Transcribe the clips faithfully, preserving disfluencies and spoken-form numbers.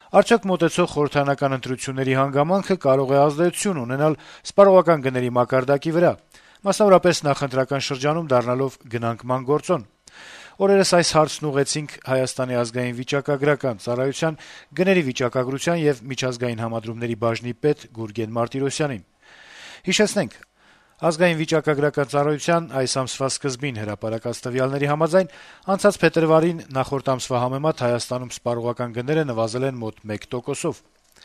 Արդյոք մոտեցող խորհրդարանական ընտրությունների հանգամանքը կարող է ազդեցություն ունենալ սպառողական գների մակարդակի վրա, մասնավորապես նախընտրական շրջանում դառնալով գնանկման գործոն։ Օրերս այս հարցն ուղղեցինք Հայաստանի ազգային վիճակագրական ծառայության գների վիճակագրության եւ միջազգային համադրումների բաժնի պետ Գուրգեն Մարտիրոսյանին։ Հիշեցնենք, Ազգային վիճակագրական ծառայության այս ամսվա սկզբին հրապարակած տվյալների համաձայն անցած փետրվարին նախորդ ամսվա համեմատ Հայաստանում սպառողական գները նվազել են մոտ մեկ տոկոսով։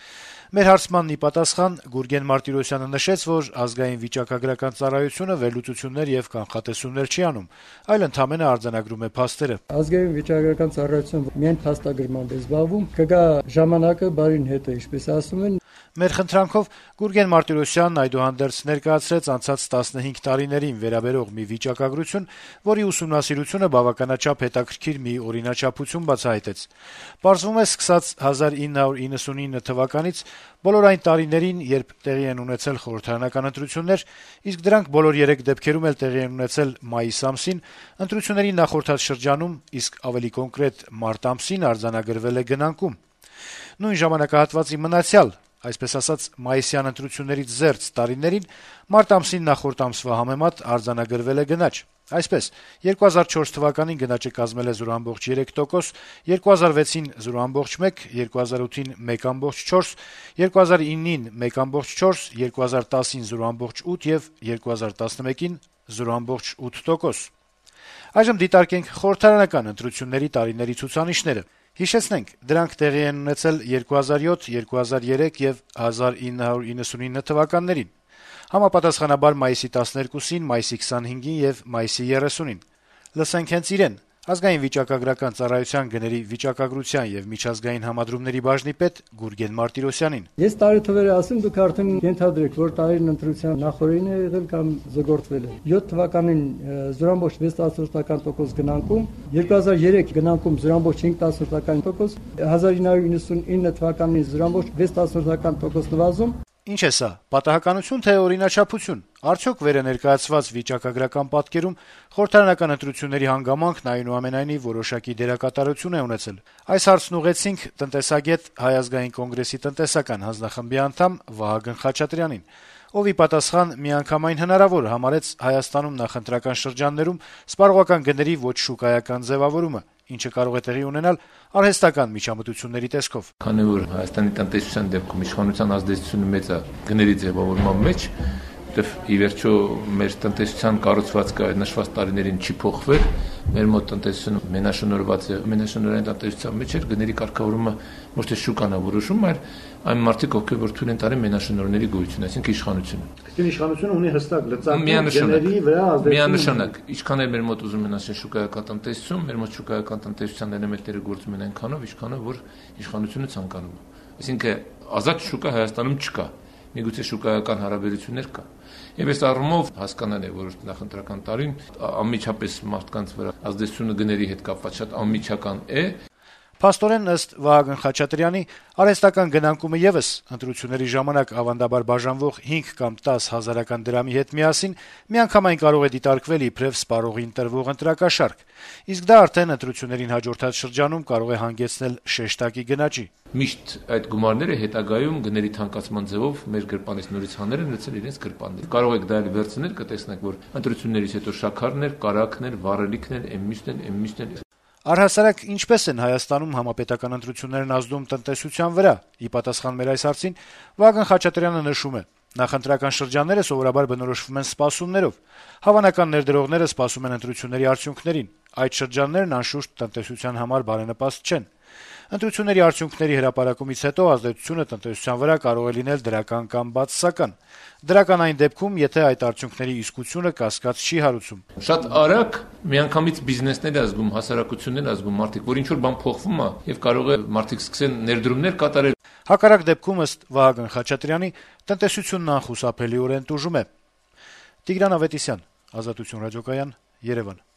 Մեր հարցմանն ի պատասխան Գուրգեն Մարտիրոսյանը նշեց, որ ազգային վիճակագրական ծառայությունը վերլուծություններ եւ կանխատեսումներ չի անում, այլ ընդհանրապես արձանագրում է փաստերը։ Ազգային վիճակագրական ծառայությունը միայն փաստագրմամբ է զբաղվում, կգա ժամանակը բարին հետ է, ինչպես ասում են։ Մեր խնդրանքով Գուրգեն Մարտիրոսյանն այդուհանդերձ ներկայացրեց անցած տասնհինգ տարիներին վերաբերող մի վիճակագրություն, որի ուսումնասիրությունը բավականաչափ հետաքրքիր մի օրինաչափություն բացահայտեց։ Պարզվում է, սկսած հազար ինը հարյուր իննսունինը թվականից բոլոր այն տարիներին, երբ տեղի են ունեցել խորհրդարանական ընտրություններ, իսկ դրանք բոլոր երեք դեպքերում էլ տեղի են ունեցել մայիս ամսին, ընտրությունների նախորդած շրջանում, իսկ ավելի կոնկրետ մարտ ամսին արձանագրվել է գնանկում։ Նույն ժամանակահատվածի մնացյալ, այսպես ասած, մայիսյան ընտրություններից զերծ տարիներին մարտ ամսին նախորդ ամսվա համեմատ արձանագրվել է գնաճ։ Այսպես, երկու հազար չորս թվականին գնաճը կազմել է զրո բացարձակ երեք տոկոս, երկու հազար վեցին զրո բացարձակ մեկ, երկու հազար ութին մեկ բացարձակ չորս, երկու հազար իննին մեկ բացարձակ չորս, երկու հազար տասին զրո բացարձակ ութ եւ երկու հազար տասնմեկին զրո բացարձակ ութ տոկոս։ Այժմ դիտարկենք խորհրդարանական ընտրությունների տարիների ցուցանիշները։ Հիշեցնենք, դրանք տեղի են ունեցել երկու հազար յոթ, երկու հազար երեք եւ հազար ինը հարյուր իննսունինը թվականներին, համապատասխանաբար մայիսի տասներկուսին, մայիսի քսանհինգին եւ մայիսի երեսունին։ Լսենք հենց իրեն, Ազգային վիճակագրական ծառայության գների վիճակագրության եւ միջազգային համադրումների բաժնի պետ Գուրգեն Մարտիրոսյանին։ Ես տարեթվերը ասեմ, դուք արդեն ենթադրեք, որ տարին ընտրության նախորդին է եղել կամ զգորտվել է։ յոթ թվականին զրո բացարձակ վեց տասնորդական տոկոս գնանկում, երկու հազար երեք գնանկում զրո բացարձակ հինգ տասնորդական տոկոս, հազար ինը հարյուր իննսունինը թվականին զրո բացարձակ վեց տասնորդական տոկոս նվազում։ Ինչ է սա, պատահականություն թե օրինաչափություն։ Արդյոք վերը ներկայացված վիճակագրական պատկերում խորհրդարանական ընտրությունների հանգամանքն այնուամենայնիվ որոշակի դերակատարություն է ունեցել։ Այս հարցն ուղղեցինք տնտեսագետ Հայ ազգային կոնգրեսի տնտեսական հանձնախմբի անդամ Վահագն Խաչատրյանին, ով ի պատասխան միանգամայն հնարավոր համարեց Հայաստանում նախընտրական շրջաններում սպառողական գների ոչ շուկայական ձևավորումը, ինչը կարող է տեղի ունենալ արհեստական միջամտությունների տեսքով։ Քանի որ Հայաստանի տնտեսության դեպքում իշխանության ազդեցությունը մեծ է գների ձևավորման մեջ, դեռ ի վերջո մեր տնտեսության կառուցվածքը նշված տարիներին չի փոխվել, մեր մոտ տնտեսությունը մենաշնորհված է, մենաշնորհային տնտեսության մեջ էր գների կարգավորումը ոչ թե շուկան է որոշում, այլ այն մարդիկ, ովքեր որ թույլ են տալի մենաշնորհների գոյություն, այսինքն իշխանությունը։ Այսինքն իշխանությունը ունի հստակ լծակներ գների վրա ազդեցություն։ Միանշանակ, ինչքան է մեր մոտ ուզում են ասել շուկայական տնտեսություն, մեր մոտ շուկայական տնտեսության էլեմենտները գործում են այնքանով, ինչքանով որ իշխանությունը ցանկանում է։ Այսինքն ազատ շուկա Հայաստանում չկա, միգուցե շուկայական հարաբերություններ կա։ Եվ այս առումով հասկանալ է, որ նախընտրական տարին անմիջապես մարդկանց վրա ազդեցությունը գների հետ կապված շատ անմիջական է։ Փաստորեն, ըստ Վահագն Խաչատրյանի, արհեստական գնանկումը եւս ընտրությունների ժամանակ ավանդաբար բաժանվող հինգ կամ տաս հազարական դրամի հետ միասին միանգամայն կարող է դիտարկվել իբրև սպառողին տրվող ընտրակաշարք, իսկ դա արդեն ընտրություններին հաջորդած շրջանում կարող է հանգեցնել շեշտակի գնաճի։ Միշտ այդ գումարները հետագայում գների թանկացման ձևով մեր գրպանից նորից հանել են լցել իրենց գրպաններ։ Կարող եք դա էլ վերցնել, կտեսնեք, որ ընտրություններից հետո շաքարներ, կարագներ, վառելիքներ, էմմիշներ, էմմիշներ։ Առհասարակ, ինչպես են Հայաստանում համապետական ընտրություններն ազդում տնտեսության վրա, ի պատասխան մեր այս հարցին Վահագն Խաչատրյանը նշում է. նախընտրական շրջանները սովորաբար բնորոշվում են սպասումներով։ Հավանական ներդրողները սպասում են ընտրությունների արդյունքներին։ Այդ շրջաններն անշուշտ տնտեսության համար բարենպաստ չեն։ Ընտրությունների արդյունքների հրապարակումից հետո ազդեցությունը տնտեսության վրա կարող է լինել դրական կամ բացասական։ Դրական այն դեպքում, եթե այդ արդյունքների իսկությունը կասկած չի հարուցում։ Շատ արագ միանգամից բիզնեսներ է ազգում, հասարակություններ ազգում մարդիկ, որ ինչ որ բան փոխվում է եւ կարող է մարդիկ սկսեն ներդրումներ կատարել։ Հակառակ դեպքում, ըստ Վահագն Խաչատրյանի, տնտեսությունն անխուսափելիորեն տուժում է։ Տիգրան Ավետիսյան, Ազատություն ռադիոկայան, Երևան։